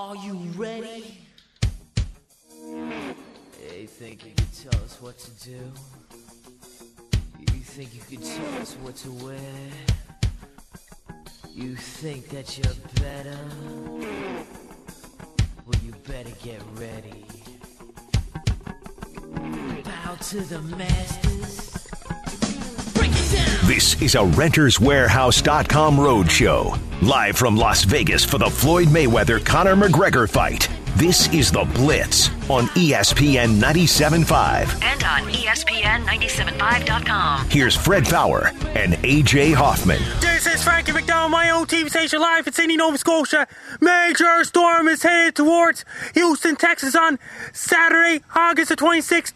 Are you ready? You think you can tell us what to do? You think you can tell us what to wear? You think that you're better? Well, you better get ready. Bow to the masters. Break it down! This is a RentersWarehouse.com roadshow. Live from Las Vegas for the Floyd Mayweather-Conor McGregor fight. This is The Blitz on ESPN 97.5. And on ESPN975.com. Here's Fred Faour and AJ Hoffman. This is Frankie McDowell, my own TV station live in Sydney, Nova Scotia. Major storm is headed towards Houston, Texas on Saturday, August the 26th,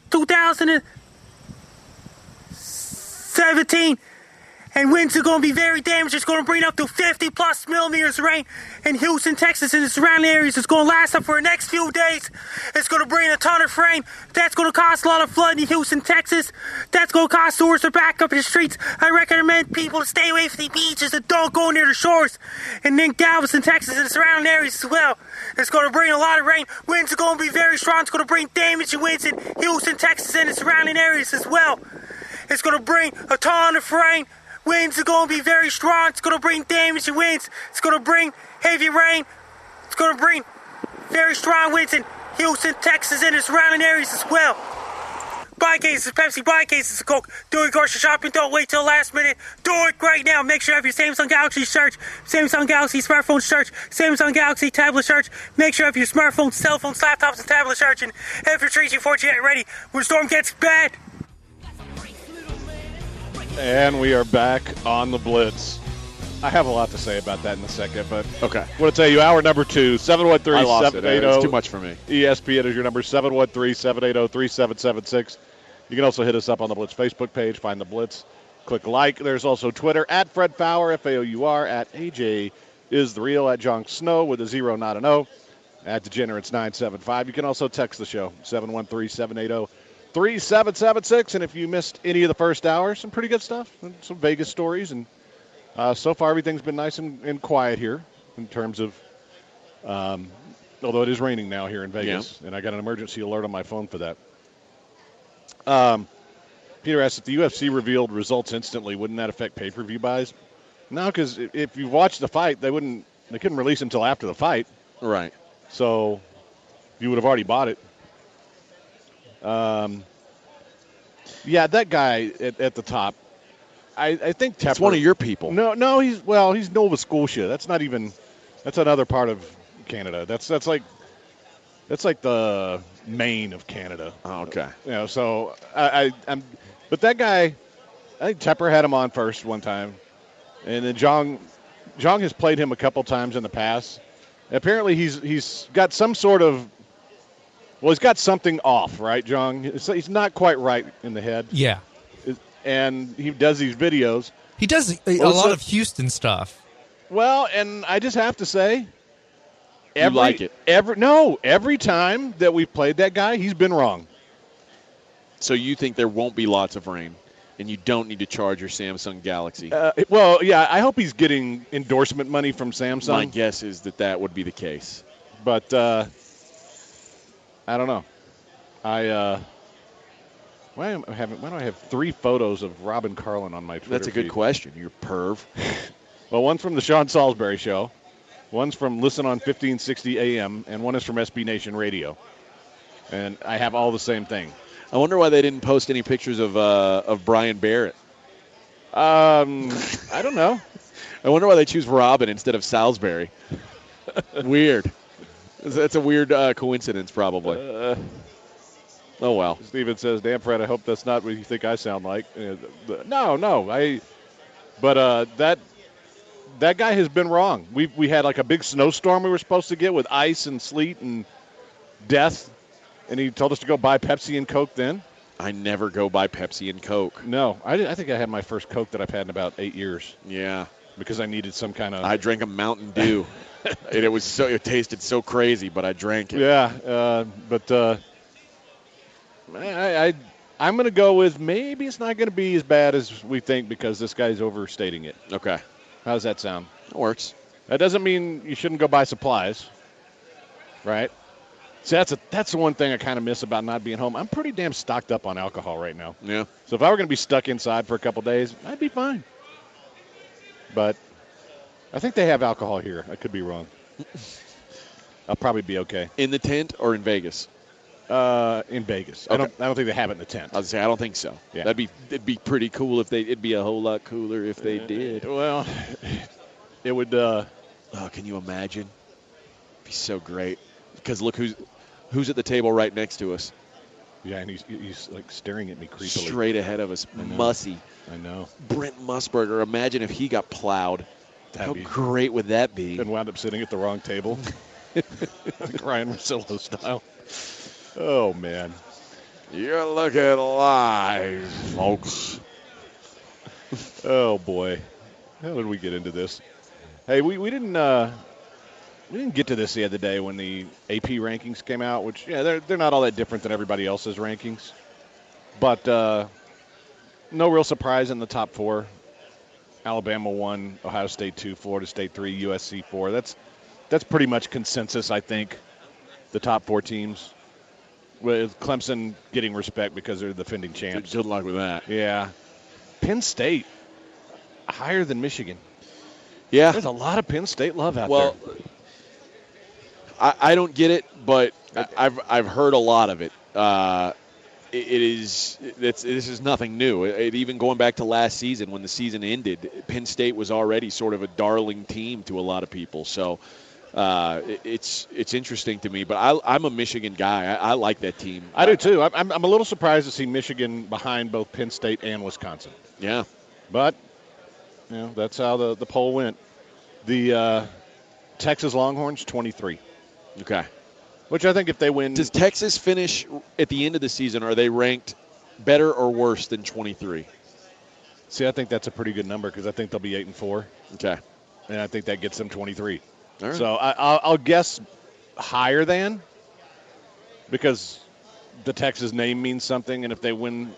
2017. And winds are going to be very damaged. It's going to bring up to 50-plus millimeters of rain in Houston, Texas, and the surrounding areas. It's going to last up for the next few days. It's going to bring a ton of rain. That's going to cause a lot of flooding in Houston, Texas. That's going to cause sewers to back up in the streets. I recommend people to stay away from the beaches and don't go near the shores. And then Galveston, Texas, and the surrounding areas as well. It's going to bring a lot of rain. Winds are going to be very strong. It's going to bring damaging winds in Houston, Texas, and the surrounding areas as well. It's going to bring a ton of rain. Winds are going to be very strong. It's going to bring damaging winds. It's going to bring heavy rain. It's going to bring very strong winds in Houston, Texas, and the surrounding areas as well. Buy cases of Pepsi, buy cases of Coke. Do it grocery shopping. Don't wait till the last minute. Do it right now. Make sure you have your Samsung Galaxy search, Samsung Galaxy smartphone search, Samsung Galaxy tablet search. Make sure you have your smartphones, cell phones, laptops, and tablet search. And if you're 3G, 4G, get ready when the storm gets bad. And we are back on the Blitz. I have a lot to say about that in a second, but okay. I want to tell you, hour number 2, 713-780. It's too much for me. ESPN is your number, 713-780-3776. You can also hit us up on the Blitz Facebook page. Find the Blitz. Click like. There's also Twitter, at Fred Faour, F-A-O-U-R, at AJ is the real, at John Snow with a 0, not an O, at Degenerates 975. You can also text the show, 713-780-3776. And if you missed any of the first hour, some pretty good stuff, some Vegas stories, and so far everything's been nice and quiet here in terms of, although it is raining now here in Vegas, and I got an emergency alert on my phone for that. Peter asked if the UFC revealed results instantly, wouldn't that affect pay-per-view buys? No, because if you watched the fight, they couldn't release it until after the fight. Right. So you would have already bought it. Yeah, that guy at the top, I think Tepper. That's one of your people. No, he's Nova Scotia. That's another part of Canada. That's like the Maine of Canada. Oh, okay. So but that guy, I think Tepper had him on first one time, and then Zhang has played him a couple times in the past. Apparently, he's got some sort of. Well, he's got something off, right, John? He's not quite right in the head. Yeah. And he does these videos. He does a lot of Houston stuff. Well, and I just have to say, you like it. Every time that we've played that guy, he's been wrong. So you think there won't be lots of rain, and you don't need to charge your Samsung Galaxy? Well, yeah, I hope he's getting endorsement money from Samsung. My guess is that would be the case. But I don't know. Why do I have 3 photos of Robin Carlin on my Twitter That's a good feed? question, you perv. Well, one's from the Sean Salisbury Show, one's from Listen on 1560 AM, and one is from SB Nation Radio. And I have all the same thing. I wonder why they didn't post any pictures of Brian Barrett. I don't know. I wonder why they choose Robin instead of Salisbury. Weird. That's a weird coincidence, probably. Oh, well. Steven says, damn, Fred, I hope that's not what you think I sound like. No. But that guy has been wrong. We had like a big snowstorm we were supposed to get with ice and sleet and death, and he told us to go buy Pepsi and Coke then. I never go buy Pepsi and Coke. No. I think I had my first Coke that I've had in about 8 years. Yeah. Because I needed some kind of... I drank a Mountain Dew. And it tasted so crazy, but I drank it. Yeah, but I'm going to go with maybe it's not going to be as bad as we think because this guy's overstating it. Okay. How does that sound? It works. That doesn't mean you shouldn't go buy supplies. right? See, that's the one thing I kind of miss about not being home. I'm pretty damn stocked up on alcohol right now. Yeah. So if I were going to be stuck inside for a couple days, I'd be fine. But I think they have alcohol here. I could be wrong. I'll probably be okay. In the tent or in Vegas? In Vegas. Okay. I don't think they have it in the tent. I was gonna say I don't think so. Yeah. It'd be pretty cool if it'd be a whole lot cooler if they did. Well, it would. Oh, can you imagine? It'd be so great. Because look who's at the table right next to us. Yeah, and he's like staring at me creepily. Straight ahead of us. Mussy. I know. Brent Musburger. Imagine if he got plowed. How be- great would that be? And wound up sitting at the wrong table. Like Ryan Russillo style. Oh, man. You're looking live, folks. Oh, boy. How did we get into this? Hey, we didn't get to this the other day when the AP rankings came out, which, yeah, they're not all that different than everybody else's rankings. But no real surprise in the top four. Alabama 1, Ohio State 2, Florida State 3, USC 4. That's pretty much consensus, I think, the top four teams. With Clemson getting respect because they're the defending champs. Good luck with that. Yeah. Penn State, higher than Michigan. Yeah. There's a lot of Penn State love out Well, I don't get it, but I've heard a lot of it. This is nothing new. Even going back to last season when the season ended, Penn State was already sort of a darling team to a lot of people. So it's interesting to me. But I'm a Michigan guy. I like that team. I do too. I'm a little surprised to see Michigan behind both Penn State and Wisconsin. Yeah. But that's how the poll went. The Texas Longhorns 23. Okay. Which I think if they win, Does Texas finish at the end of the season? Are they ranked better or worse than 23? see, I think that's a pretty good number because I think they'll be 8-4, Okay. and I think that gets them 23. All right. So I'll guess higher than, because the Texas name means something, and if they win,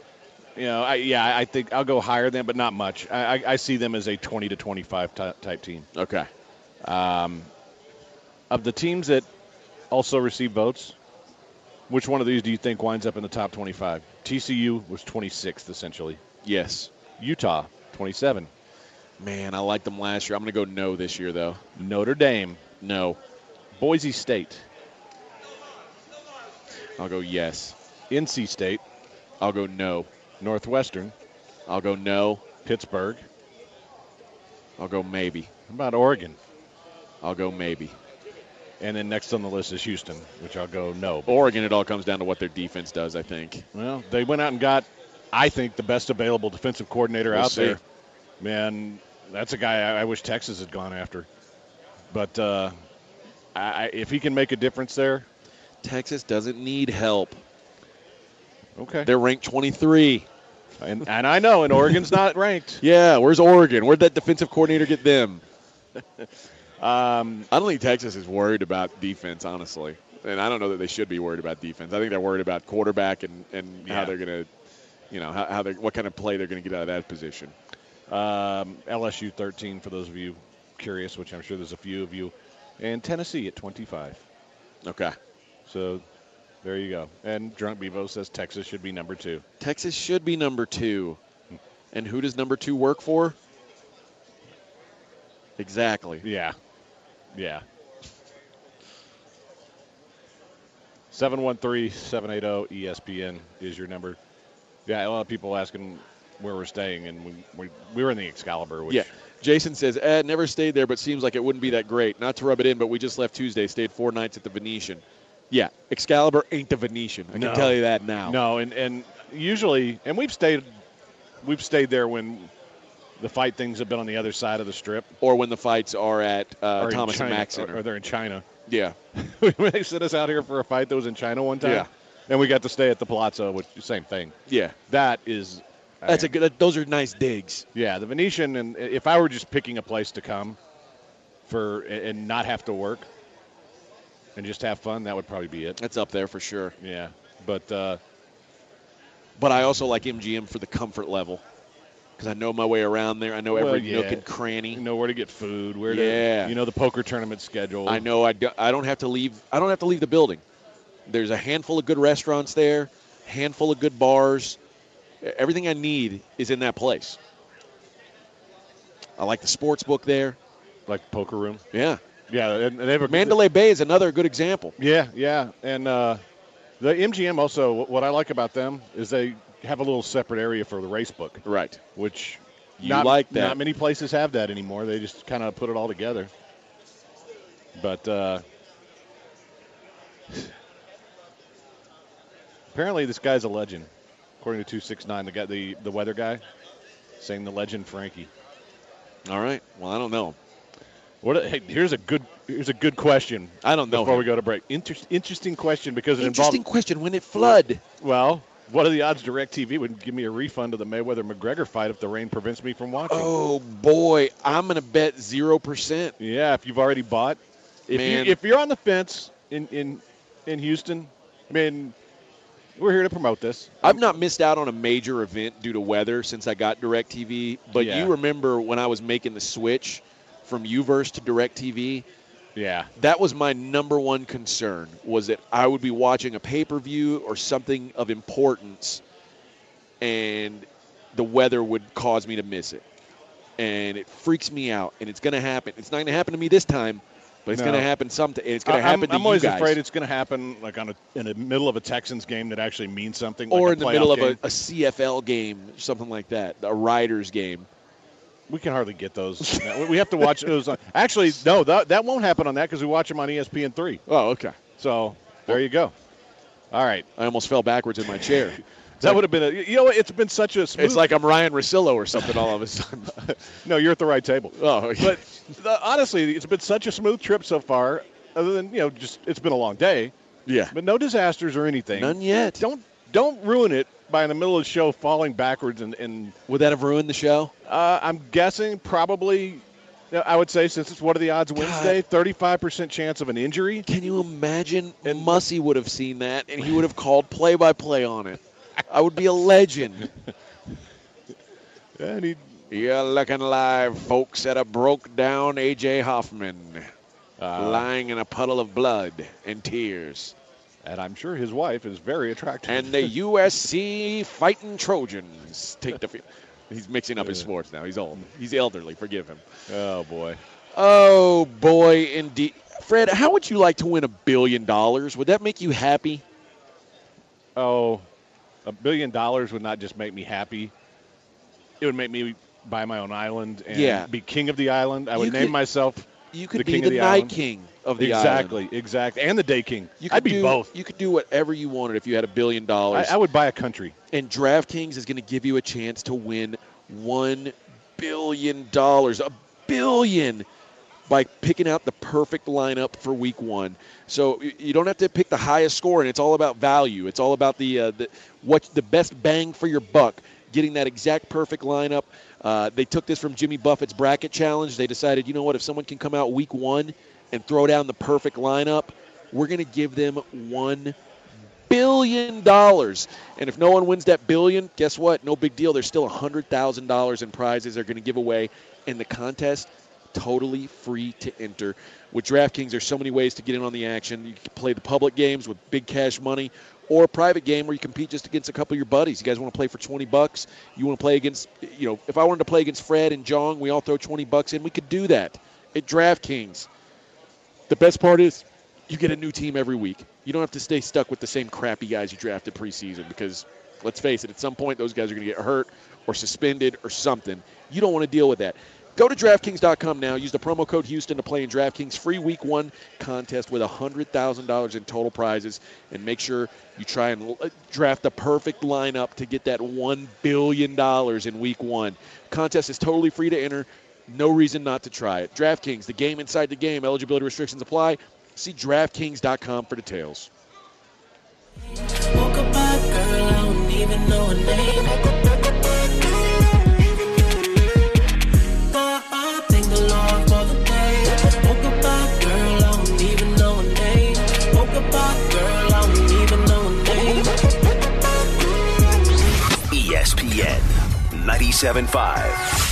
I think I'll go higher than, but not much. I see them as a 20 to 25 type team. Okay. Of the teams that also receive votes, which one of these do you think winds up in the top 25? TCU was 26th, essentially. Yes. Utah, 27. Man, I liked them last year. I'm going to go no this year, though. Notre Dame. No. Boise State. I'll go yes. NC State. I'll go no. Northwestern. I'll go no. Pittsburgh. I'll go maybe. How about Oregon? I'll go maybe. And then next on the list is Houston, which I'll go no. Oregon, it all comes down to what their defense does, I think. Well, they went out and got, I think, the best available defensive coordinator We'll out see. there. Man, that's a guy I wish Texas had gone after. But if he can make a difference there. Texas doesn't need help. Okay. They're ranked 23. And I know, and Oregon's not ranked. Yeah, where's Oregon? Where'd that defensive coordinator get them? I don't think Texas is worried about defense, honestly. And I don't know that they should be worried about defense. I think they're worried about quarterback and how they're going to, what kind of play they're going to get out of that position. LSU 13, for those of you curious, which I'm sure there's a few of you. And Tennessee at 25. Okay. So there you go. And Drunk Bevo says Texas should be number 2. Texas should be number 2. And who does number 2 work for? Exactly. Yeah. 713-780-ESPN is your number. Yeah, a lot of people asking where we're staying, and we were in the Excalibur. Which, Yeah. Jason says, never stayed there, but seems like it wouldn't be that great. Not to rub it in, but we just left Tuesday, stayed 4 nights at the Venetian. Yeah, Excalibur ain't the Venetian. I can tell you that now. No, and usually, and we've stayed there when the fight things have been on the other side of the strip. Or when the fights are at or in Thomas and China, Mack Center. or they're in China. Yeah. They sent us out here for a fight that was in China one time. Yeah. And we got to stay at the Palazzo, which same thing. Yeah. That is. That's a good. Those are nice digs. Yeah, the Venetian, and if I were just picking a place to come for and not have to work and just have fun, that would probably be it. That's up there for sure. Yeah, but I also like MGM for the comfort level. because I know my way around there. I know every nook and cranny. You know where to get food. Where to, you know the poker tournament schedule. I know I don't have to leave. I don't have to leave the building. There's a handful of good restaurants there, handful of good bars. Everything I need is in that place. I like the sports book there. Like the poker room. Yeah. Yeah, and they have Mandalay Bay is another good example. Yeah, and the MGM also. What I like about them is they have a little separate area for the race book. Right. Which like that. Not many places have that anymore. They just kind of put it all together. But apparently this guy's a legend, according to 269. The guy, the weather guy, saying the legend Frankie. All right. Well, I don't know. Hey, here's a good question. I don't know. Before we go to break, interesting question because it interesting question. When it flood? Well, what are the odds DirecTV would give me a refund of the Mayweather-McGregor fight if the rain prevents me from watching? Oh boy, I'm gonna bet 0%. Yeah, if you've already bought. If you're on the fence in Houston, I mean, we're here to promote this. I've not missed out on a major event due to weather since I got DirecTV. But you remember when I was making the switch from UVerse to DirecTV? Yeah. That was my number one concern, was that I would be watching a pay-per-view or something of importance, and the weather would cause me to miss it. And it freaks me out, and it's going to happen. It's not going to happen to me this time, but it's going to happen sometime. It's going to happen to you guys. I'm always afraid it's going to happen like in the middle of a Texans game that actually means something. Or like in the middle of a CFL game, something like that, a Riders game. We can hardly get those. We have to watch those. Actually, no, that won't happen on that because we watch them on ESPN3. Oh, okay. So there you go. All right. I almost fell backwards in my chair. That would have been it's been such a smooth. It's like I'm Ryan Russillo or something all of a sudden. No, you're at the right table. Oh, okay. But honestly, it's been such a smooth trip so far. Other than just it's been a long day. Yeah. But no disasters or anything. None yet. Don't ruin it by in the middle of the show falling backwards and would that have ruined the show? I'm guessing probably. I would say since it's what are the odds Wednesday, 35% chance of an injury. Can you imagine? And Mussy would have seen that, and he would have called play-by-play on it. I would be a legend. You're looking live, folks, at a broke-down A.J. Hoffman lying in a puddle of blood and tears. And I'm sure his wife is very attractive. And the USC Fighting Trojans take the field. He's mixing up his sports now. He's old. He's elderly. Forgive him. Oh, boy. Oh, boy, indeed. Fred, how would you like to win $1 billion? Would that make you happy? Oh, $1 billion would not just make me happy. It would make me buy my own island and be king of the island. I would name myself You could the be king the of the night island. King of the island. Exactly. And the day king. I'd be both. You could do whatever you wanted if you had $1 billion. I would buy a country. And DraftKings is going to give you a chance to win $1 billion. $1 billion by picking out the perfect lineup for week one. So you don't have to pick the highest score, and it's all about value. It's all about the best bang for your buck, getting that exact perfect lineup. They took this from Jimmy Buffett's bracket challenge. They decided, you know what, if someone can come out week one and throw down the perfect lineup, we're going to give them $1 billion. And if no one wins that billion, guess what? No big deal. There's still $100,000 in prizes they're going to give away. And the contest, totally free to enter. With DraftKings, there's so many ways to get in on the action. You can play the public games with big cash money, or a private game where you compete just against a couple of your buddies. You guys want to play for $20? You want to play against, if I wanted to play against Fred and Jong, we all throw $20 in. We could do that at DraftKings. The best part is you get a new team every week. You don't have to stay stuck with the same crappy guys you drafted preseason because, let's face it, at some point those guys are going to get hurt or suspended or something. You don't want to deal with that. Go to DraftKings.com now. Use the promo code Houston to play in DraftKings free week one contest with $100,000 in total prizes. And make sure you try and draft the perfect lineup to get that $1 billion in week one. Contest is totally free to enter. No reason not to try it. DraftKings, the game inside the game. Eligibility restrictions apply. See DraftKings.com for details. Woke up by a girl, I don't even know her name. Thank the Lord for the day. Woke up by a girl, I don't even know her name. Woke up by a girl, I don't even know her name. ESPN 97.5.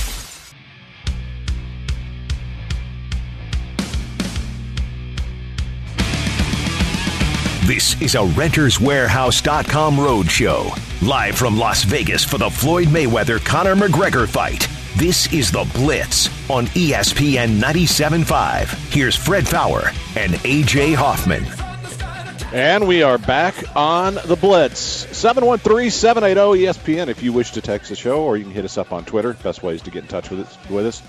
This is a RentersWarehouse.com roadshow. Live from Las Vegas for the Floyd Mayweather-Conor McGregor fight. This is The Blitz on ESPN 97.5. Here's Fred Fowler and A.J. Hoffman. And we are back on The Blitz. 713-780-ESPN if you wish to text the show, or you can hit us up on Twitter. Best ways to get in touch with us.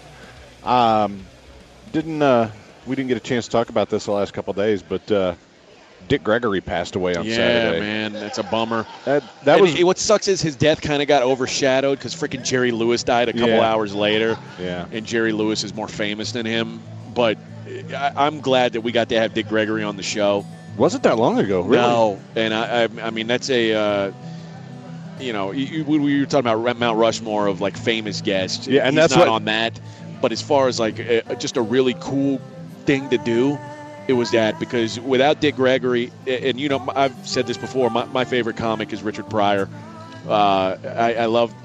We didn't get a chance to talk about this the last couple of days, but Dick Gregory passed away on Saturday. Yeah, man, that's a bummer. What sucks is his death kind of got overshadowed because freaking Jerry Lewis died a couple hours later. Yeah, and Jerry Lewis is more famous than him. But I'm glad that we got to have Dick Gregory on the show. Wasn't that long ago, really? No, and I mean that's a. We were talking about Mount Rushmore of like famous guests. Yeah, and he's that's not what on that. But as far as like just a really cool thing to do. It was that, because without Dick Gregory, and I've said this before, my favorite comic is Richard Pryor. I love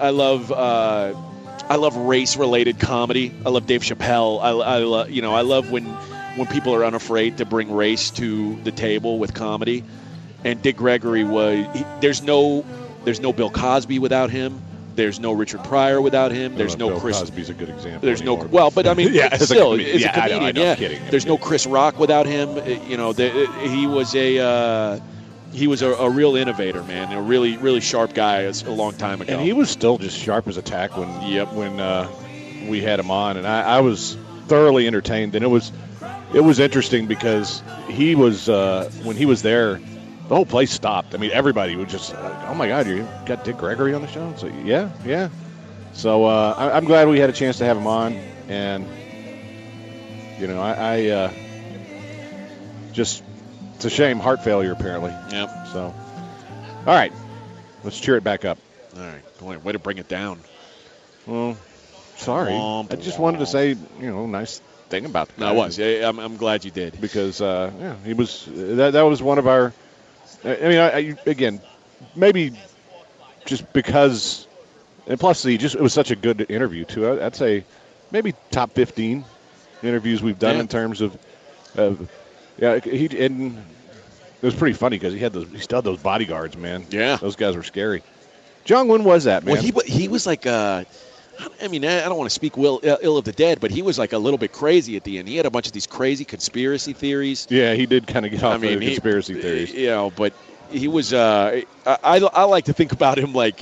race-related comedy. I love Dave Chappelle. I love when people are unafraid to bring race to the table with comedy. And Dick Gregory there's no Bill Cosby without him. There's no Richard Pryor without him. There's no Bill Chris. Cosby's a good example. There's anymore, but I mean, yeah, still, as a comedian. I know, yeah, I'm kidding. There's no Chris Rock without him. He was a real innovator, man. A really, really sharp guy a long time ago. And he was still just sharp as a tack when we had him on, and I was thoroughly entertained. And it was interesting because he was when he was there. The whole place stopped. I mean, everybody was just, oh, my God, you got Dick Gregory on the show? So, yeah. So I'm glad we had a chance to have him on. And, I just, it's a shame, heart failure, apparently. Yep. So, all right, let's cheer it back up. All right, boy, way to bring it down. Well, sorry. I just wanted to say, nice thing about that. No, it was. I'm glad you did. Because, he was, that was one of our, again, maybe just because, and plus it was such a good interview too. I'd say maybe top 15 interviews we've done in terms of and it was pretty funny because he still had those bodyguards, man. Yeah, those guys were scary. John, when was that, man? Well, he was like I don't want to speak ill of the dead, but he was like a little bit crazy at the end. He had a bunch of these crazy conspiracy theories. Yeah, he did kind of get off the conspiracy theories. But he was. I like to think about him like,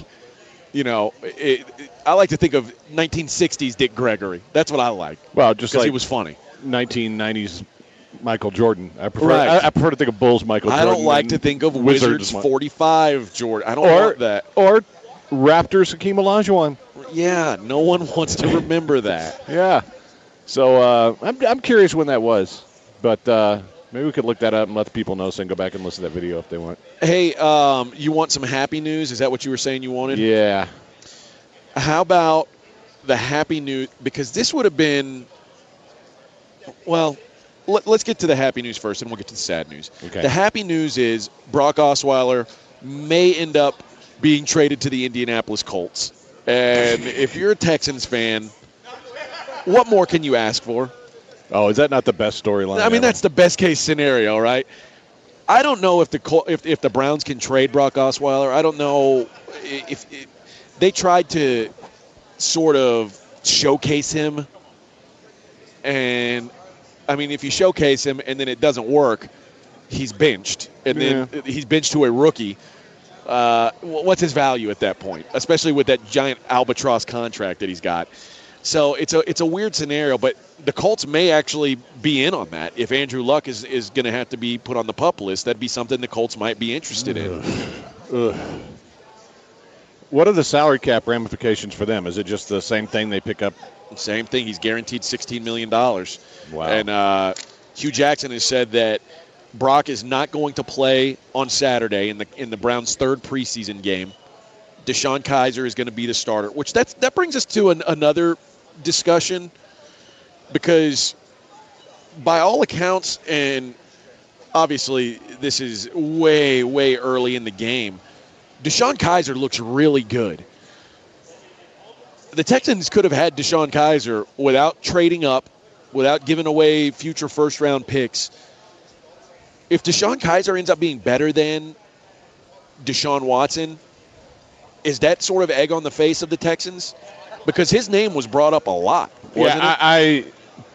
I like to think of 1960s Dick Gregory. That's what I like. Well, just like he was funny. 1990s Michael Jordan. I prefer to think of Bulls Michael Jordan. I don't like to think of Wizards 45 Jordan. I don't want that. Or Raptors Hakeem Olajuwon. Yeah, no one wants to remember that. Yeah. So I'm curious when that was, but maybe we could look that up and let the people know so they can go back and listen to that video if they want. Hey, you want some happy news? Is that what you were saying you wanted? Yeah. How about the happy news? Because this would have been, well, let's get to the happy news first, and we'll get to the sad news. Okay. The happy news is Brock Osweiler may end up being traded to the Indianapolis Colts. And if you're a Texans fan, what more can you ask for? Oh, is that not the best storyline? I mean, that's the best case scenario, right? I don't know if the Browns can trade Brock Osweiler. I don't know if they tried to sort of showcase him. And, I mean, if you showcase him and then it doesn't work, he's benched. And then he's benched to a rookie. What's his value at that point, especially with that giant albatross contract that he's got? So it's a weird scenario, but the Colts may actually be in on that. If Andrew Luck is going to have to be put on the PUP list, that'd be something the Colts might be interested in. What are the salary cap ramifications for them? Is it just the same thing they pick up? Same thing. He's guaranteed $16 million. Wow. And Hugh Jackson has said that Brock is not going to play on Saturday in the Browns' third preseason game. DeShone Kizer is going to be the starter, which that brings us to another discussion, because by all accounts, and obviously this is way, way early in the game, DeShone Kizer looks really good. the Texans could have had Deshaun Kaiser without trading up, without giving away future first-round picks. If Deshaun Kaiser ends up being better than Deshaun Watson, is that sort of egg on the face of the Texans? Because his name was brought up a lot, wasn't it?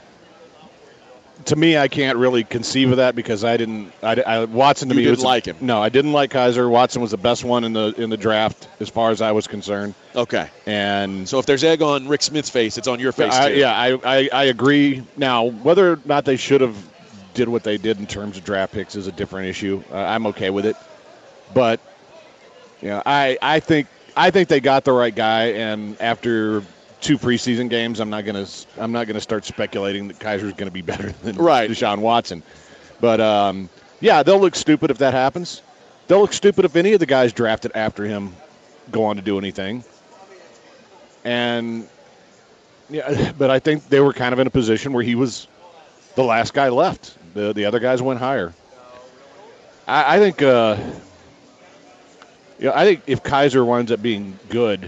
To me, I can't really conceive of that because Watson to me didn't like him. No, I didn't like Kaiser. Watson was the best one in the draft as far as I was concerned. Okay. And so if there's egg on Rick Smith's face, it's on your face too. I agree. Now, whether or not they should have did what they did in terms of draft picks is a different issue. I'm okay with it, but I think they got the right guy. And after 2 preseason games, I'm not gonna start speculating that Kaiser's going to be better than Deshaun Watson. But they'll look stupid if that happens. They'll look stupid if any of the guys drafted after him go on to do anything. And but I think they were kind of in a position where he was the last guy left. The other guys went higher. I think if Kaiser winds up being good,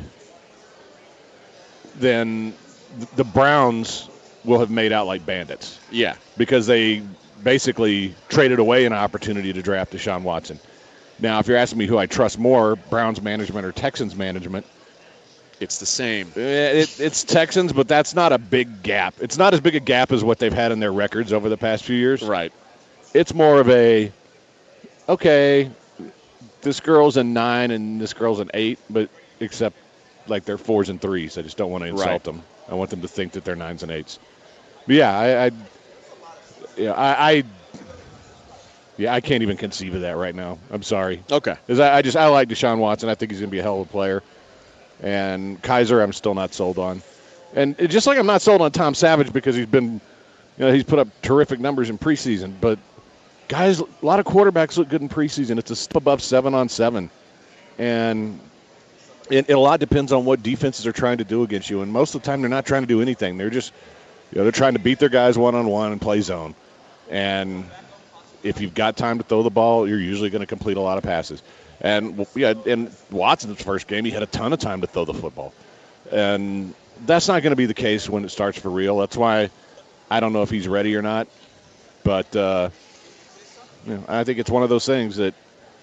then the Browns will have made out like bandits. Yeah. Because they basically traded away an opportunity to draft Deshaun Watson. Now, if you're asking me who I trust more, Browns management or Texans management, it's the same. It's Texans, but that's not a big gap. It's not as big a gap as what they've had in their records over the past few years. Right. It's more of okay, this girl's a 9 and this girl's an 8, but except like they're 4s and 3s. I just don't want to insult them. I want them to think that they're 9s and 8s. But I can't even conceive of that right now. I'm sorry. Okay. Because I like Deshaun Watson. I think he's going to be a hell of a player. And Kaiser, I'm still not sold on. And just like I'm not sold on Tom Savage because he's been, he's put up terrific numbers in preseason. But guys, a lot of quarterbacks look good in preseason. It's a step above 7-on-7, and a lot depends on what defenses are trying to do against you. And most of the time, they're not trying to do anything. They're just, they're trying to beat their guys one-on-one and play zone. And if you've got time to throw the ball, you're usually going to complete a lot of passes. And in Watson's first game, he had a ton of time to throw the football. And that's not going to be the case when it starts for real. That's why I don't know if he's ready or not. But I think it's one of those things that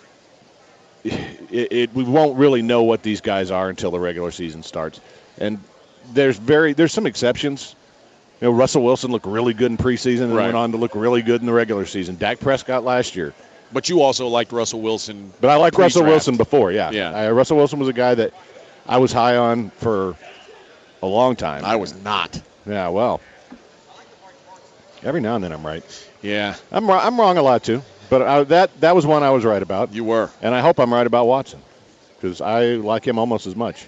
we won't really know what these guys are until the regular season starts. And there's some exceptions. Russell Wilson looked really good in preseason and went on to look really good in the regular season. Dak Prescott last year. But you also liked Russell Wilson. But I liked Russell Wilson before, yeah. Russell Wilson was a guy that I was high on for a long time. I was not. Yeah, well, every now and then I'm right. Yeah. I'm wrong a lot, too. But that was one I was right about. You were. And I hope I'm right about Watson because I like him almost as much.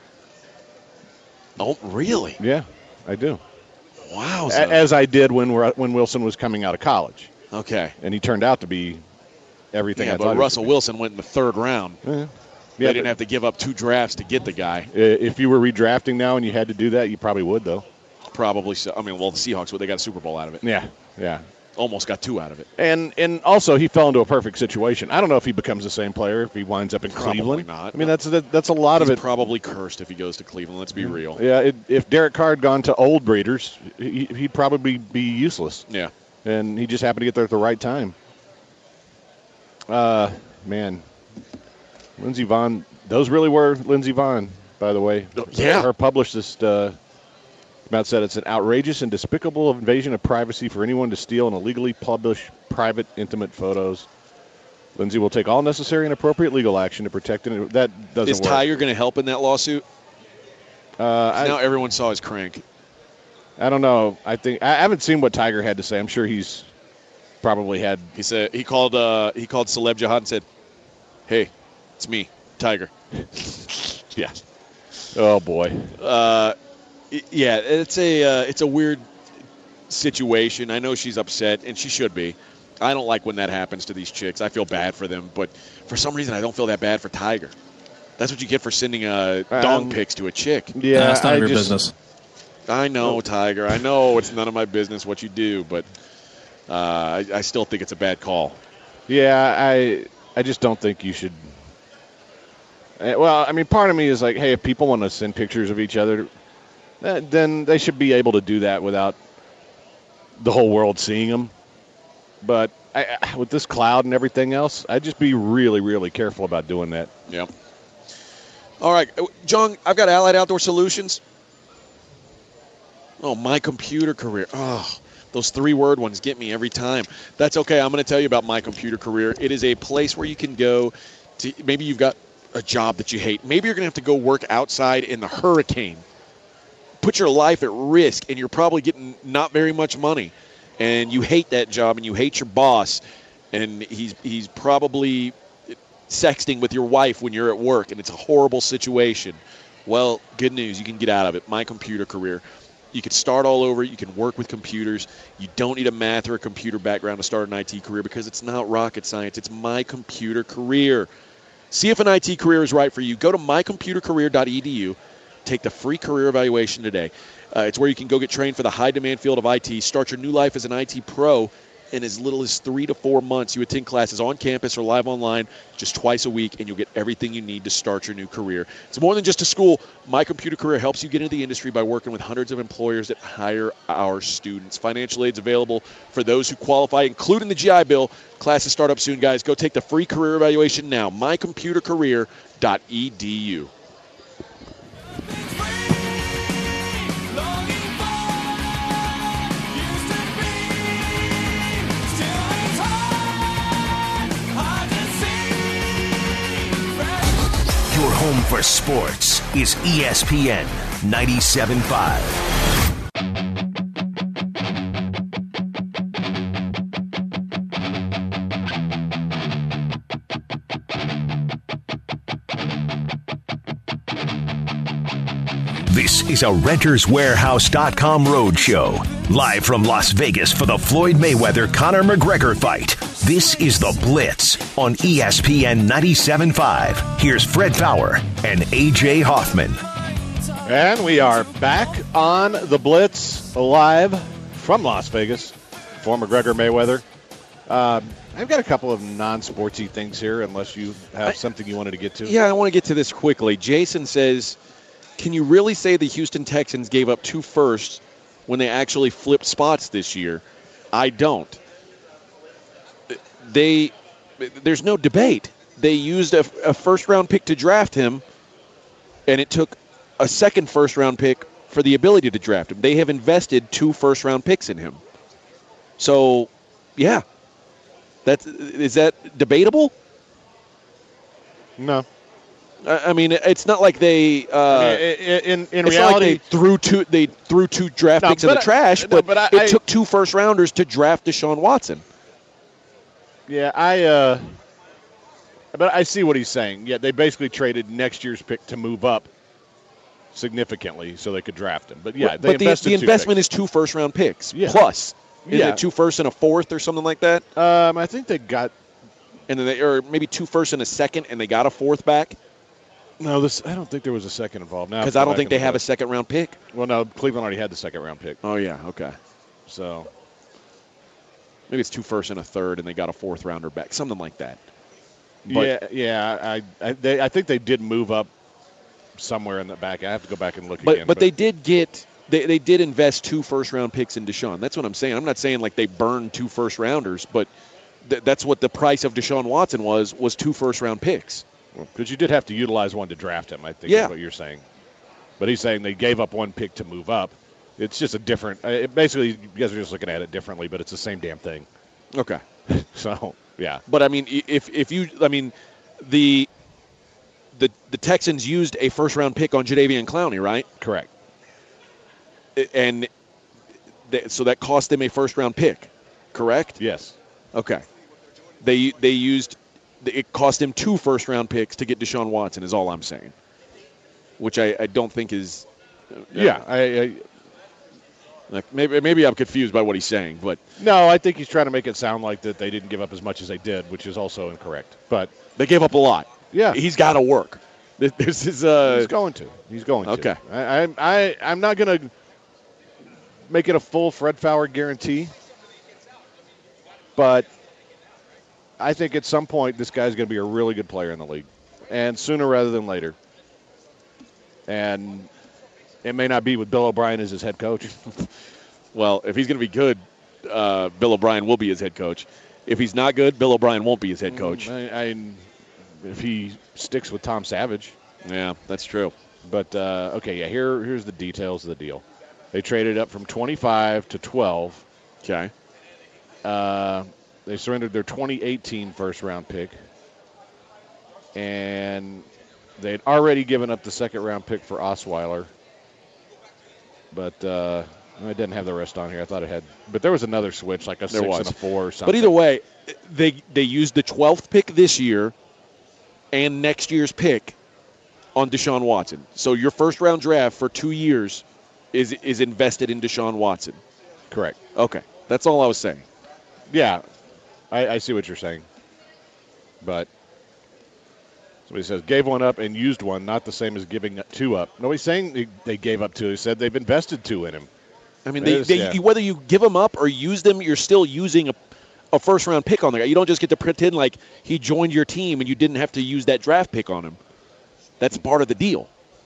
Oh, really? Yeah, I do. Wow. As I did when Wilson was coming out of college. Okay. And he turned out to be everything I thought. But Russell Wilson went in the 3rd round. Yeah. They didn't have to give up 2 drafts to get the guy. If you were redrafting now and you had to do that, you probably would, though. Probably so. I mean, well, the Seahawks, they got a Super Bowl out of it. Yeah. Almost got 2 out of it. And also he fell into a perfect situation. I don't know if he becomes the same player if he winds up in Cleveland. Not. I mean, that's a lot of it. He's probably cursed if he goes to Cleveland. Let's be real. Yeah, if Derek Carr had gone to Old Breeders, he'd probably be useless. Yeah. And he just happened to get there at the right time. Man, Lindsey Vonn. Those really were Lindsey Vonn, by the way. Yeah. Her publicist about said it's an outrageous and despicable invasion of privacy for anyone to steal and illegally publish private, intimate photos. Lindsey will take all necessary and appropriate legal action to protect it. That doesn't work. Is Tiger going to help in that lawsuit? Now everyone saw his crank. I don't know. I haven't seen what Tiger had to say. I'm sure he's probably had. He said he called Celeb Jihad and said, "Hey, it's me, Tiger." Yeah. Oh boy. Yeah, it's a weird situation. I know she's upset, and she should be. I don't like when that happens to these chicks. I feel bad for them, but for some reason I don't feel that bad for Tiger. That's what you get for sending dong pics to a chick. Yeah, that's none of your business. I know, Tiger. I know it's none of my business what you do, but I still think it's a bad call. Yeah, I just don't think you should. Well, I mean, part of me is like, hey, if people want to send pictures of each other, then they should be able to do that without the whole world seeing them. But with this cloud and everything else, I'd just be really, really careful about doing that. Yep. All right, John, I've got Allied Outdoor Solutions. Oh, My Computer Career. Oh, those 3-word ones get me every time. That's okay. I'm going to tell you about My Computer Career. It is a place where you can go to, maybe you've got a job that you hate. Maybe you're going to have to go work outside in the hurricane. Put your life at risk, and you're probably getting not very much money. And you hate that job, and you hate your boss, and he's probably sexting with your wife when you're at work, and it's a horrible situation. Well, good news, you can get out of it. My Computer Career. You can start all over. You can work with computers. You don't need a math or a computer background to start an IT career because it's not rocket science. It's My Computer Career. See if an IT career is right for you. Go to mycomputercareer.edu. Take the free career evaluation today. It's where you can go get trained for the high-demand field of IT. Start your new life as an IT pro in as little as 3 to 4 months. You attend classes on campus or live online just twice a week, and you'll get everything you need to start your new career. It's more than just a school. My Computer Career helps you get into the industry by working with hundreds of employers that hire our students. Financial aid's available for those who qualify, including the GI Bill. Classes start up soon, guys. Go take the free career evaluation now. mycomputercareer.edu. Your home for sports is ESPN 97.5. This is a RentersWarehouse.com roadshow. Live from Las Vegas for the Floyd Mayweather-Conor McGregor fight. This is The Blitz on ESPN 97.5. Here's Fred Fowler and A.J. Hoffman. And we are back on The Blitz, live from Las Vegas for McGregor Mayweather. I've got a couple of non-sportsy things here, unless you have something you wanted to get to. Yeah, I want to get to this quickly. Jason says, can you really say the Houston Texans gave up 2 firsts when they actually flipped spots this year? I don't. There's no debate. They used a first-round pick to draft him, and it took a second first-round pick for the ability to draft him. They have invested 2 first-round picks in him. So, yeah. Is that debatable? No. I mean, it's not like they. In it's reality, not like they threw two draft picks in the trash, but it took 2 first-rounders to draft Deshaun Watson. Yeah, but I see what he's saying. Yeah, they basically traded next year's pick to move up significantly so they could draft him. But yeah, the investment is 2 first-round picks plus. Is it 2 firsts and a 4th or something like that? I think they got, and then or maybe 2 firsts and a 2nd, and they got a 4th back. No, I don't think there was a 2nd involved. Now because I don't think they have a 2nd-round pick. Well, no, Cleveland already had the 2nd-round pick. Oh yeah, okay. So maybe it's 2 firsts and a 3rd, and they got a 4th-rounder back, something like that. But, I think they did move up somewhere in the back. I have to go back and look again. But they did get. They did invest 2 first-round picks in Deshaun. That's what I'm saying. I'm not saying like they burned 2 first-rounders, but that's what the price of Deshaun Watson was 2 first-round picks. Because you did have to utilize one to draft him, I think is what you're saying. But he's saying they gave up 1 pick to move up. It's just a different basically, you guys are just looking at it differently, but it's the same damn thing. Okay. So, yeah. But, I mean, if you – I mean, the Texans used a first-round pick on Jadeveon Clowney, right? Correct. And so that cost them a first-round pick, correct? Yes. Okay. They used it cost them 2 first-round picks to get Deshaun Watson is all I'm saying, which I don't think is. Like maybe I'm confused by what he's saying, but no, I think he's trying to make it sound like that they didn't give up as much as they did, which is also incorrect. But they gave up a lot. Yeah, he's got to work. This is He's going to. Okay. I'm not going to make it a full Fred Fowler guarantee, but I think at some point this guy's going to be a really good player in the league, and sooner rather than later. And It may not be with Bill O'Brien as his head coach. Well, if he's going to be good, Bill O'Brien will be his head coach. If he's not good, Bill O'Brien won't be his head coach. If he sticks with Tom Savage. Yeah, that's true. But, okay, yeah, here's the details of the deal. They traded up from 25 to 12. Okay. They surrendered their 2018 first-round pick. And they'd already given up the second-round pick for Osweiler. But I didn't have the rest on here. I thought it had. But there was another switch, like a 6 and a 4 or something. But either way, they used the 12th pick this year and next year's pick on Deshaun Watson. So your first-round draft for 2 years is invested in Deshaun Watson. Correct. Okay. That's all I was saying. Yeah, I see what you're saying. But somebody says, gave one up and used one, not the same as giving 2 up. Nobody's saying they gave up 2. They said they've invested 2 in him. I mean, whether you give them up or use them, you're still using a first-round pick on the guy. You don't just get to pretend like he joined your team and you didn't have to use that draft pick on him. That's part of the deal.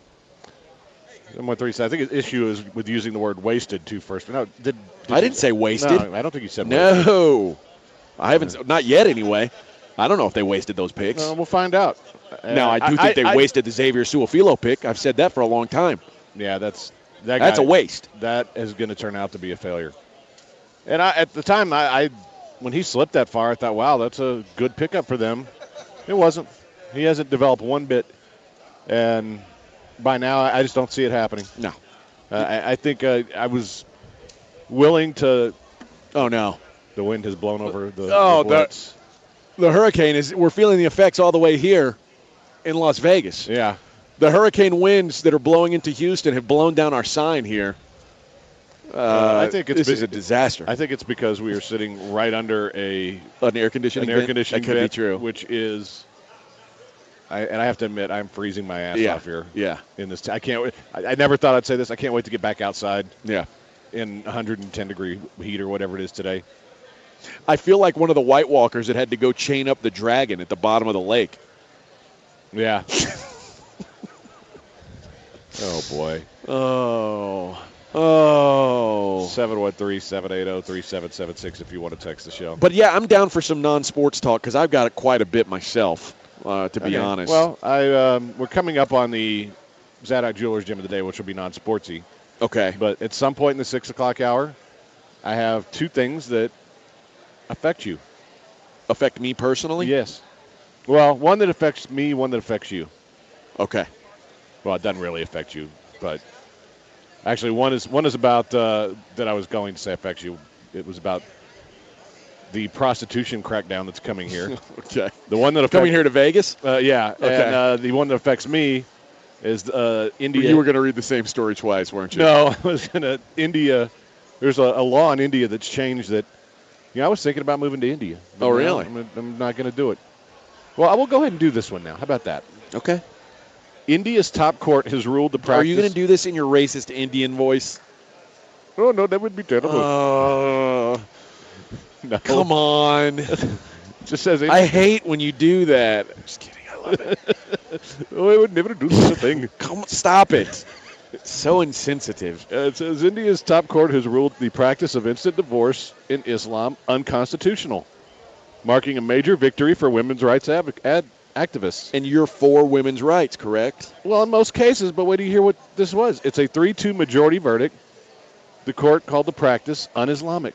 1-3 said, I think his issue is with using the word wasted too first. No, I didn't say wasted. No, I don't think you said wasted. No. I haven't. Not yet, anyway. I don't know if they wasted those picks. We'll find out. Now, I do think they wasted the Xavier Su'a-Filo pick. I've said that for a long time. Yeah, that's a waste. That is going to turn out to be a failure. And at the time, when he slipped that far, I thought, wow, that's a good pickup for them. It wasn't. He hasn't developed one bit. And by now, I just don't see it happening. No. I think I was willing to. Oh, no. The wind has blown over the Blitz. The hurricane we're feeling the effects all the way here in Las Vegas. Yeah. The hurricane winds that are blowing into Houston have blown down our sign here. I think this is a disaster. I think it's because we are sitting right under an air conditioning vent. That could be true. Which is, and I have to admit, I'm freezing my ass off here. Yeah. In this, I can't wait. I never thought I'd say this. I can't wait to get back outside. Yeah. In 110-degree heat or whatever it is today. I feel like one of the White Walkers that had to go chain up the dragon at the bottom of the lake. Yeah. Oh, boy. Oh. 713-780-3776 if you want to text the show. But, yeah, I'm down for some non-sports talk because I've got quite a bit myself, to be honest. Well, we're coming up on the Zadok Jewelers Gym of the Day, which will be non-sportsy. Okay. But at some point in the 6 o'clock hour, I have 2 things that affect you. Affect me personally? Yes. Well, one that affects me, one that affects you. Okay. Well, it doesn't really affect you, but actually one is about that I was going to say affects you. It was about the prostitution crackdown that's coming here. Okay. The one that coming here to Vegas? Yeah. Okay. And the one that affects me is India. You were going to read the same story twice, weren't you? No, I was going to India. There's a law in India that's changed that. I was thinking about moving to India. Oh, really? I'm not going to do it. Well, I will go ahead and do this one now. How about that? Okay. India's top court has ruled the practice. Are you going to do this in your racist Indian voice? Oh, no, that would be terrible. No. Come on. Just says I hate when you do that. I'm just kidding. I love it. Oh, I would never do such a thing. Come on, stop it. It's so insensitive. It says India's top court has ruled the practice of instant divorce in Islam unconstitutional, marking a major victory for women's rights activists. And you're for women's rights, correct? Well, in most cases, but wait till you hear what this was. It's a 3-2 majority verdict. The court called the practice un-Islamic.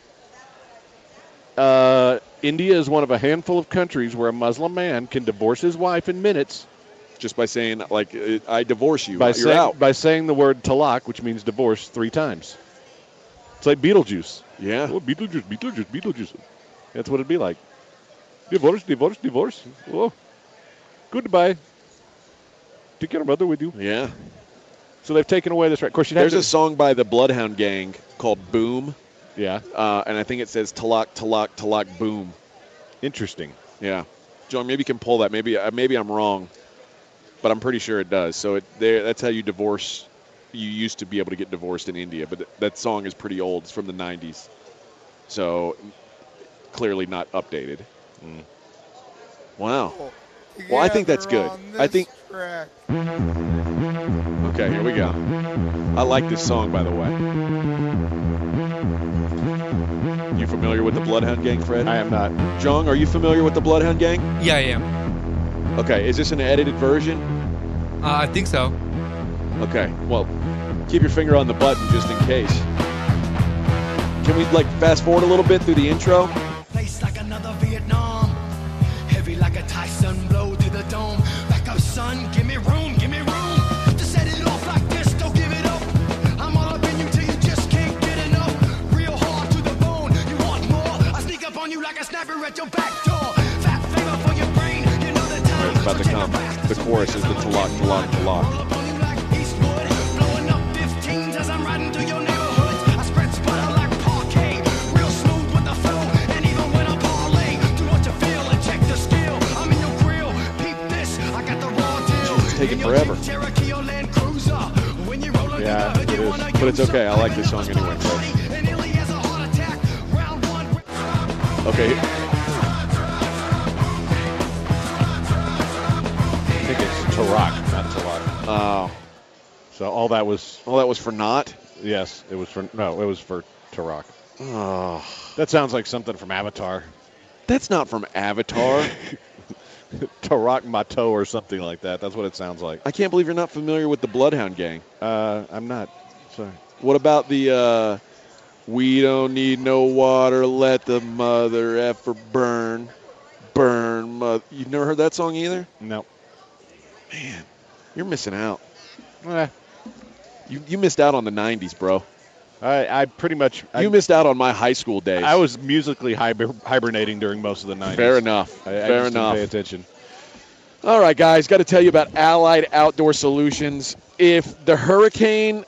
India is one of a handful of countries where a Muslim man can divorce his wife in minutes. Just by saying, like, I divorce you. You're out. By saying the word talaq, which means divorce, 3 times. It's like Beetlejuice. Yeah. Oh, Beetlejuice. That's what it'd be like. Divorce. Oh, goodbye. Take your mother with you. Yeah. So they've taken away this right. Of course, there's a song by the Bloodhound Gang called Boom. Yeah. And I think it says talaq, talaq, talaq, boom. Interesting. Yeah. John, maybe you can pull that. Maybe I'm wrong, but I'm pretty sure it does. So that's how you divorce. You used to be able to get divorced in India, but that song is pretty old. It's from the 90s. So clearly not updated. Wow. Well, I think that's good. I think. Okay, here we go. I like this song, by the way. You familiar with the Bloodhound Gang, Fred? I am not. Jong, are you familiar with the Bloodhound Gang? Yeah, I am. Okay, is this an edited version? I think so. Okay, well, keep your finger on the button just in case. Can we, fast forward a little bit through the intro? Place like another Vietnam. Heavy like a Tyson blow to the dome. Back up, son, give me room, give me room. To set it off like this, don't give it up. I'm all up in you till you just can't get enough. Real hard to the bone, you want more. I sneak up on you like a sniper at your back door. Fat flavor for your brain, you know the time. It's about to come. The chorus is the talak, talak, talak. Roll up on you like Eastwood. Blowing up 15s as I'm riding through your neighborhood. I spread sputter like parquet. Real smooth with the flow. And even when I parlay, do what you feel and check the skill. I'm in your grill. Peep this. I got the raw deal. It's taking forever. Cherokee or Land Cruiser. When you roll Yeah, it is. But it's okay. I like this song anyway, Fred. And Illy has a heart attack. Round one. Okay. I think it's Tarak, not Talak. Oh. So all that was, Well, that was for not? yes, it was for Tarak. Oh. That sounds like something from Avatar. That's not from Avatar. Tarak Mato or something like that. That's what it sounds like. I can't believe you're not familiar with the Bloodhound Gang. I'm not. Sorry. What about the, we don't need no water, let the mother effer burn. Burn, mother. You've never heard that song either? No. Man, you're missing out. Eh, You missed out on the 90s, bro. I pretty much. You missed out on my high school days. I was musically hibernating during most of the 90s. Fair enough. I Fair just enough. didn't pay attention. All right, guys, got to tell you about Allied Outdoor Solutions. If the hurricane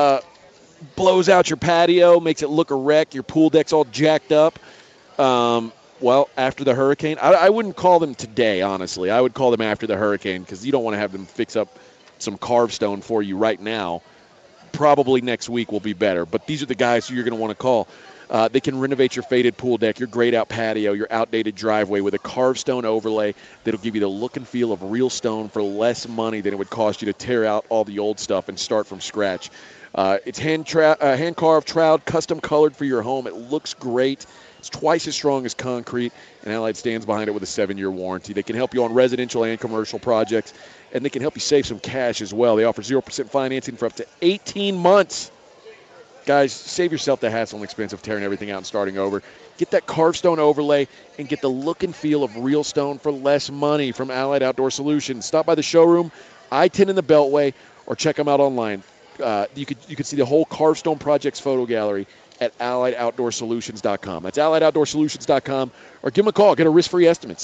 blows out your patio, makes it look a wreck, your pool deck's all jacked up, well, after the hurricane, I wouldn't call them today, honestly. I would call them after the hurricane because you don't want to have them fix up some carved stone for you right now. Probably next week will be better, but these are the guys who you're going to want to call. They can renovate your faded pool deck, your grayed out patio, your outdated driveway with a carved stone overlay that'll give you the look and feel of real stone for less money than it would cost you to tear out all the old stuff and start from scratch. It's hand-carved, troweled, custom colored for your home. It looks great. It's twice as strong as concrete, and Allied stands behind it with a 7-year warranty. They can help you on residential and commercial projects, and they can help you save some cash as well. They offer 0% financing for up to 18 months. Guys, save yourself the hassle and expense of tearing everything out and starting over. Get that carved stone overlay and get the look and feel of real stone for less money from Allied Outdoor Solutions. Stop by the showroom, I-10 in the Beltway, or check them out online. You could see the whole carved stone projects photo gallery at AlliedOutdoorSolutions.com. That's AlliedOutdoorSolutions.com, or give them a call. Get a risk-free estimate,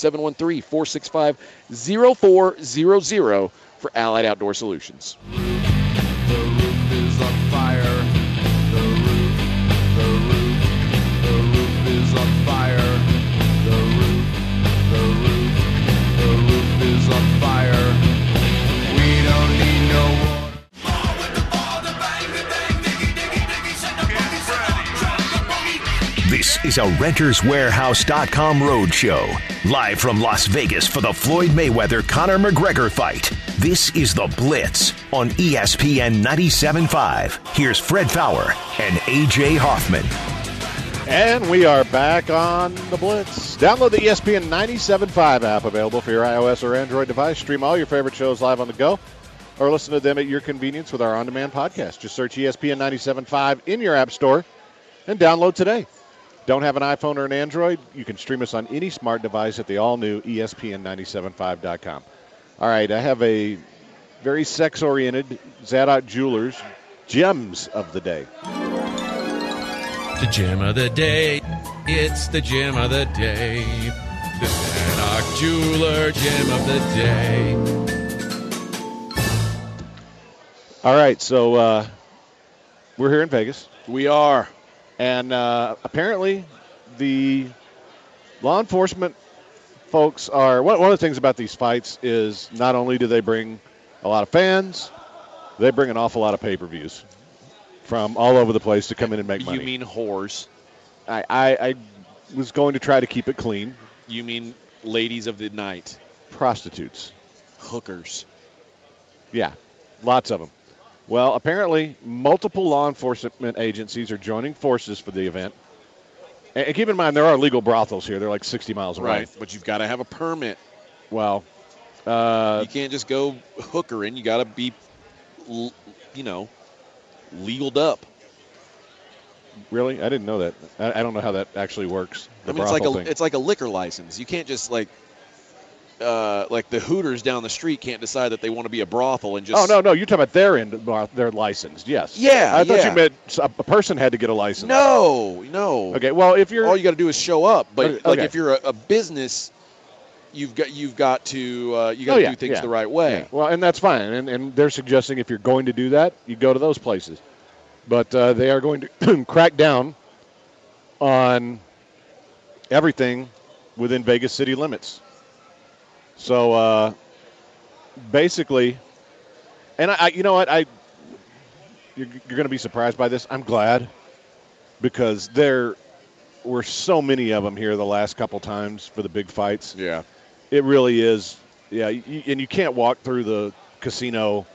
713-465-0400 for Allied Outdoor Solutions. The roof is on fire. The roof is on fire. The roof is on fire. We don't need no water. This is a RentersWarehouse.com roadshow. Live from Las Vegas for the Floyd Mayweather-Conor McGregor fight. This is The Blitz on ESPN 97.5. Here's Fred Fowler and A.J. Hoffman. And we are back on The Blitz. Download the ESPN 97.5 app, available for your iOS or Android device. Stream all your favorite shows live on the go, or listen to them at your convenience with our on-demand podcast. Just search ESPN 97.5 in your app store and download today. Don't have an iPhone or an Android? You can stream us on any smart device at the all-new ESPN975.com. All right, I have a very sex-oriented Zadok Jewelers Gems of the Day. The gem of the day. It's the gem of the day. The Zadok Jeweler gem of the day. All right, so we're here in Vegas. We are. And apparently the law enforcement folks are, one of the things about these fights is not only do they bring a lot of fans, they bring an awful lot of pay-per-views from all over the place to come in and make money. You mean whores? I was going to try to keep it clean. You mean ladies of the night? Prostitutes. Hookers. Yeah, lots of them. Well, apparently, multiple law enforcement agencies are joining forces for the event. And keep in mind, there are legal brothels here. They're like 60 miles away. Right, but you've got to have a permit. Well, You can't just go hookering. You got to be, legaled up. really? I didn't know that. I don't know how that actually works. It's like a liquor license. You can't just like the Hooters down the street can't decide that they want to be a brothel and just. Oh no! You're talking about their end. They're licensed. Yes. Yeah. I thought yeah. you meant a person had to get a license. No. Okay. Well, if you're all you got to do is show up. But Okay. if you're a business, you've got to do things the right way. Yeah. Well, and that's fine. And they're suggesting if you're going to do that, you go to those places. But they are going to crack down on everything within Vegas city limits. So basically, and you know what, you're going to be surprised by this. I'm glad, because there were so many of them here the last couple times for the big fights. Yeah. It really is. Yeah, and you can't walk through the casino.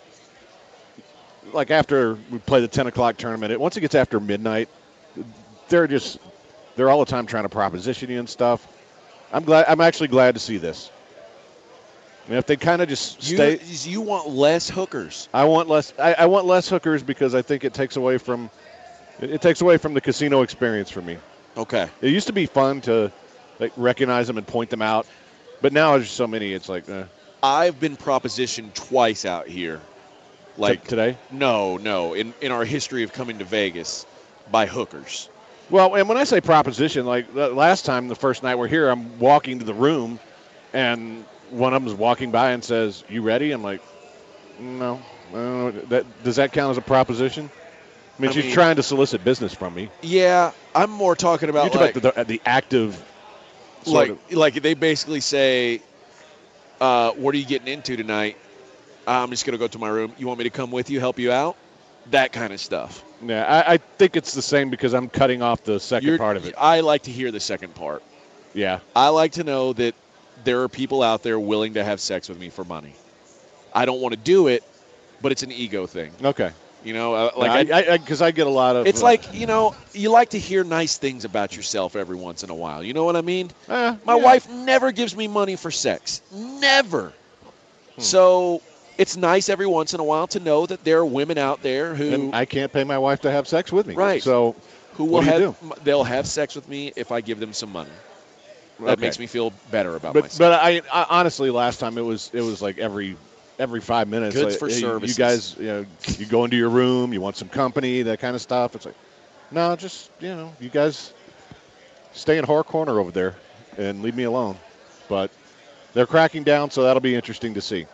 Like after we play the 10 o'clock tournament, once it gets after midnight, they're all the time trying to proposition you and stuff. I'm actually glad to see this. I mean, if they kind of just stay. You want less hookers. I want less. I want less hookers because I think it takes away from the casino experience for me. Okay. It used to be fun to like recognize them and point them out, but now there's so many. It's like. I've been propositioned twice out here. Like today? No. In our history of coming to Vegas, by hookers. Well, and when I say proposition, like last time, the first night we're here, I'm walking to the room, and one of them's walking by and says, "You ready?" I'm like, "No." Does that count as a proposition? I mean, she's trying to solicit business from me. Yeah, I'm more talking about the active. Like they basically say, "What are you getting into tonight?" I'm just going to go to my room. You want me to come with you, help you out? That kind of stuff. Yeah, I think it's the same because I'm cutting off the second part of it. I like to hear the second part. Yeah. I like to know that there are people out there willing to have sex with me for money. I don't want to do it, but it's an ego thing. Okay. Because I get a lot of. It's like, you like to hear nice things about yourself every once in a while. You know what I mean? My wife never gives me money for sex. Never. So it's nice every once in a while to know that there are women out there who. And I can't pay my wife to have sex with me. Right. So who will they'll have sex with me if I give them some money. That makes me feel better about myself. But I honestly, last time it was like every 5 minutes. Goods like, for hey, services. You guys, you go into your room, you want some company, that kind of stuff. It's like, no, just you guys stay in whore corner over there and leave me alone. But they're cracking down, so that'll be interesting to see.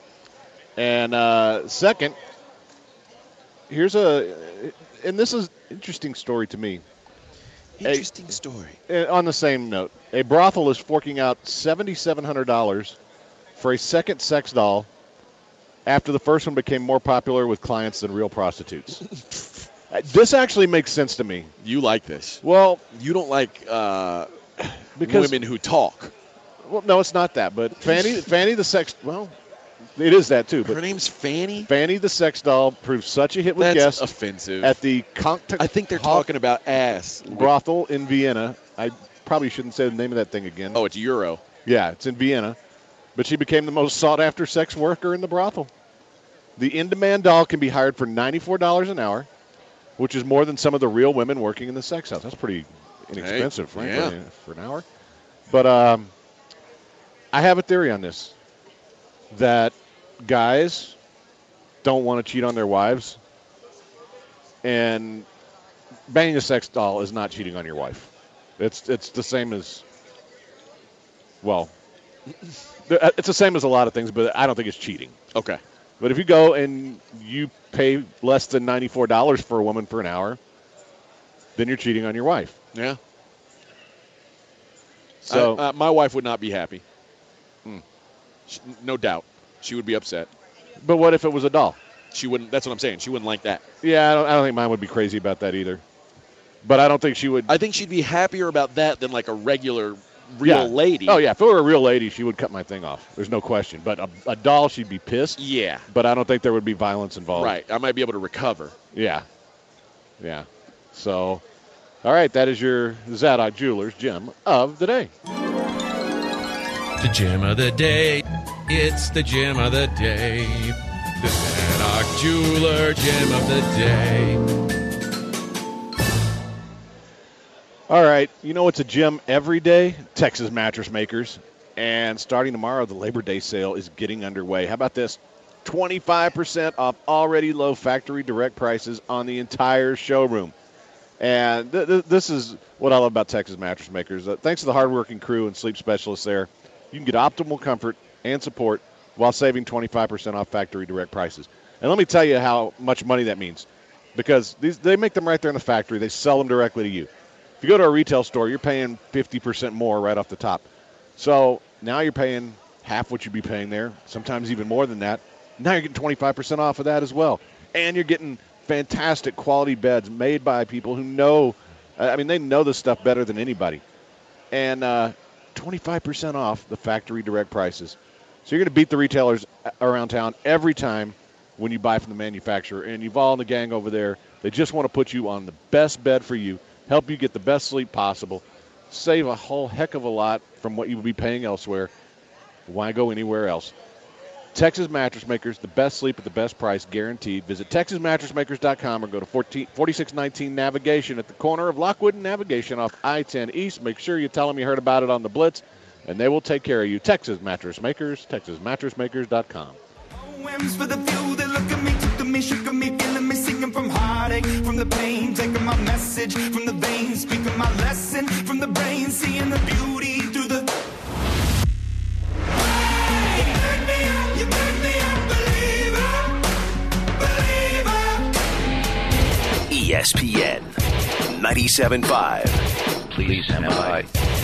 And second, and this is an interesting story to me. Interesting story. On the same note, a brothel is forking out $7,700 for a second sex doll after the first one became more popular with clients than real prostitutes. This actually makes sense to me. You like this. Well, you don't like women who talk. Well, no, it's not that. But Fanny the sex, well, it is that too. But her name's Fanny? Fanny the sex doll proved such a hit with guests. That's offensive. At the I think they're talking about ass. Brothel in Vienna. I probably shouldn't say the name of that thing again. Oh, it's Euro. Yeah, it's in Vienna. But she became the most sought-after sex worker in the brothel. The in-demand doll can be hired for $94 an hour, which is more than some of the real women working in the sex house. That's pretty inexpensive, frankly, for an hour. But I have a theory on this, that guys don't want to cheat on their wives, and banging a sex doll is not cheating on your wife. It's the same as, well, it's the same as a lot of things, but I don't think it's cheating. Okay. But if you go and you pay less than $94 for a woman for an hour, then you're cheating on your wife. Yeah. So my wife would not be happy. No doubt. She would be upset. But what if it was a doll? She wouldn't. That's what I'm saying. She wouldn't like that. Yeah, I don't think mine would be crazy about that either. But I don't think she would. I think she'd be happier about that than like a regular real lady. Oh, yeah. If it were a real lady, she would cut my thing off. There's no question. But a doll, she'd be pissed. Yeah. But I don't think there would be violence involved. Right. I might be able to recover. Yeah. Yeah. So, all right. That is your Zadok Jewelers gem of the day. The gem of the day. It's the gem of the day. The Zadok Jeweler gem of the day. All right. You know what's a gem every day? Texas Mattress Makers. And starting tomorrow, the Labor Day sale is getting underway. How about this? 25% off already low factory direct prices on the entire showroom. And this is what I love about Texas Mattress Makers. Thanks to the hardworking crew and sleep specialists there, you can get optimal comfort and support while saving 25% off factory direct prices. And let me tell you how much money that means. Because they make them right there in the factory. They sell them directly to you. If you go to a retail store, you're paying 50% more right off the top. So now you're paying half what you'd be paying there, sometimes even more than that. Now you're getting 25% off of that as well. And you're getting fantastic quality beds made by people who know, they know this stuff better than anybody. And 25% off the factory direct prices. So you're going to beat the retailers around town every time when you buy from the manufacturer. And Yuval and the gang over there, they just want to put you on the best bed for you, help you get the best sleep possible, save a whole heck of a lot from what you would be paying elsewhere. Why go anywhere else? Texas Mattress Makers, the best sleep at the best price, guaranteed. Visit TexasMattressMakers.com or go to 4619 Navigation at the corner of Lockwood and Navigation off I-10 East. Make sure you tell them you heard about it on the Blitz, and they will take care of you. Texas Mattress Makers, TexasMattressMakers.com. Poems for the few that look at me, took to me, shook at me, feeling me, singing from heartache, from the pain, taking my message from the veins, speaking my lesson from the brain, seeing the beauty through the. Hey, you make me a believer. ESPN 97.5. Please stand by.